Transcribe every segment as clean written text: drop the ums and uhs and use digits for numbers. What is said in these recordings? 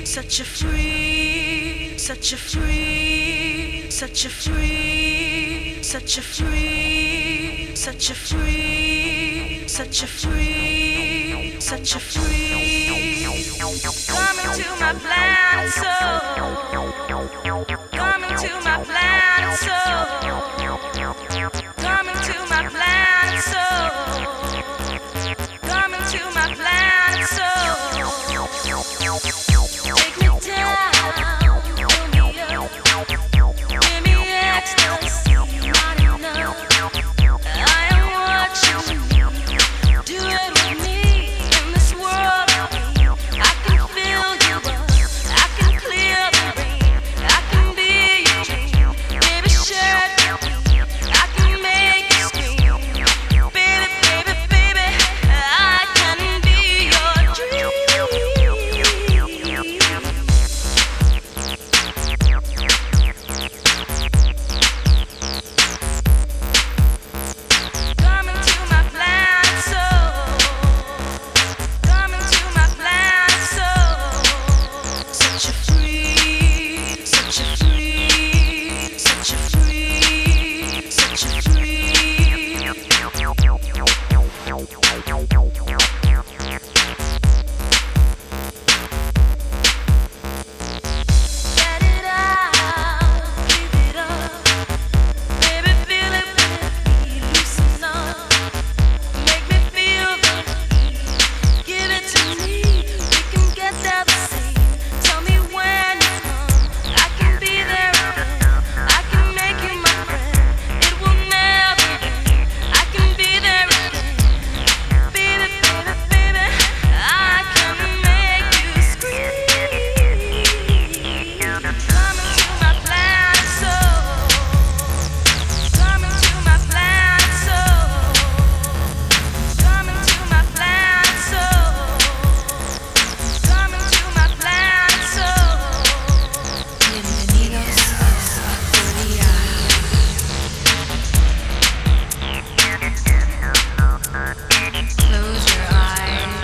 such a free, such a free, such a free, such a free, such a free, such a free, such a free. Come into my planet soul. Come into my planet soul. Come into my planet soul. Come into my planet soul. Take me down, fill me up, give me ecstasy, not enough. I am what you need. Do it with me in this world of me. I can fill you up, I can clear the rain, I can be your dream. Baby, share it with me, I can make you scream. Baby, baby, baby, I can be your dream. Come into my planet soul. Come into my planet soul. Such a free, such a free, such a free, such a free. Get it out, give it up. Baby, feel it with me, loosen up. Make me feel the heat, give it to me. We can get there the same. Tell me when you come, I can be there again. I can make you my friend, it will never end. I can be there again. Baby, baby, baby, I can make you scream. Come into my planet soul. Come into my planet soul. Come into my planet soul. Come into my planet soul. Bienvenidos a Factoría. Close your eyes.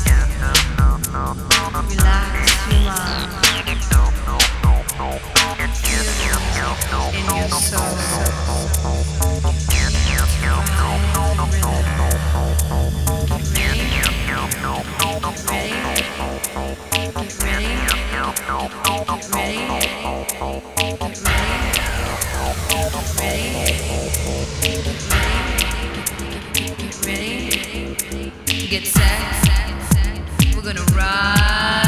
Relax your mind. Feel it in your soul. Get set, we're gonna ride.